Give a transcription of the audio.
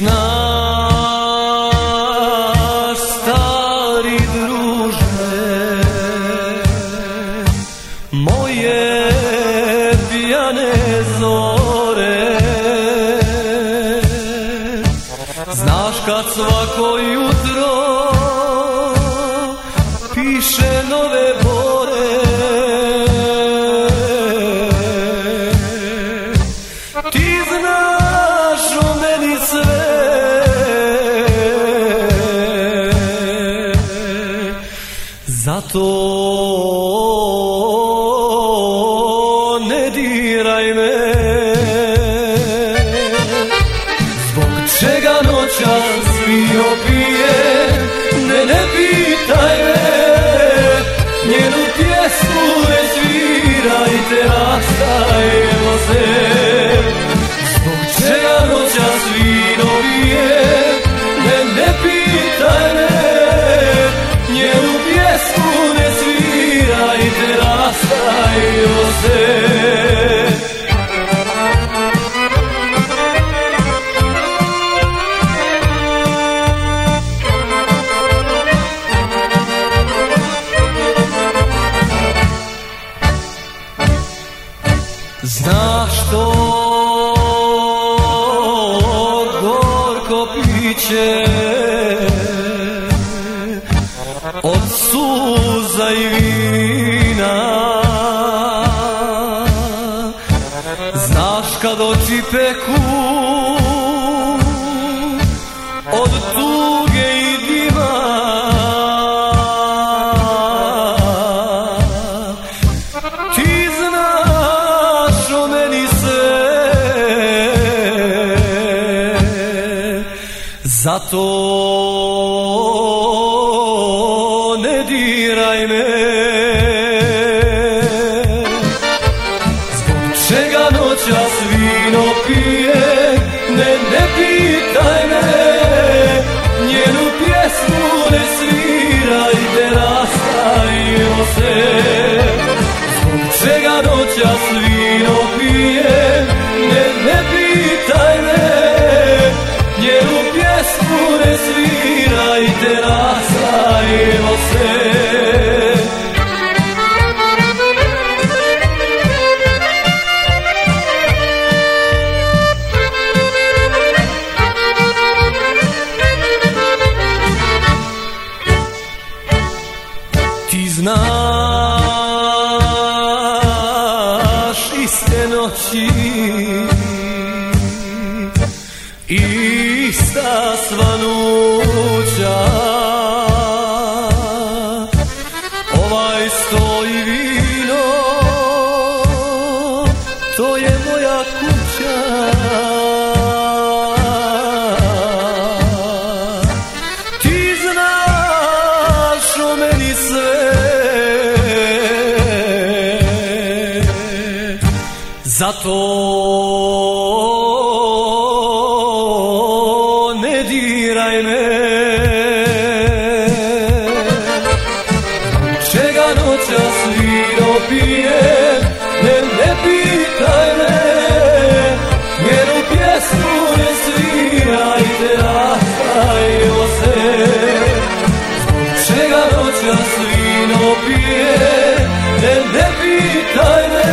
znaš, stari druže, moje pijane zore, znaš kad svako jutro piše nove bore, ti znaš o meni sve, zato ne diraj me. Zbog čega noćas vino pijem, ne pitaj me, njenu pjesmu ne svirajte, rastajemo se. Zbog čega noćas vino pijem, ne pitaj me, njenu pjesmu ne svirajte, rastajemo se. Znaš to gorko piće od suza i vina, znaš kad oči peku od tuge i dima, ti znaš o meni sve, zato ne diraj me. Zbog čega noćas vino pije, ne pitaj me, njenu pjesmu ne svirajte, rastajemo se. Zbog čega noćas vino pije, ne pitaj me, njenu pjesmu ne svirajte, rastajemo se. Ti znaš iste noći, ista svanuća, ovaj sto i vino, to je moja kuća. Ti znaš o meni sve, zato ne diraj me. Čega noćas vino pijem, ne pitaj me, njenu pjesmu ne svirajte, rastajemo se. Zbog čega noćas vino pijem, ne pitaj me,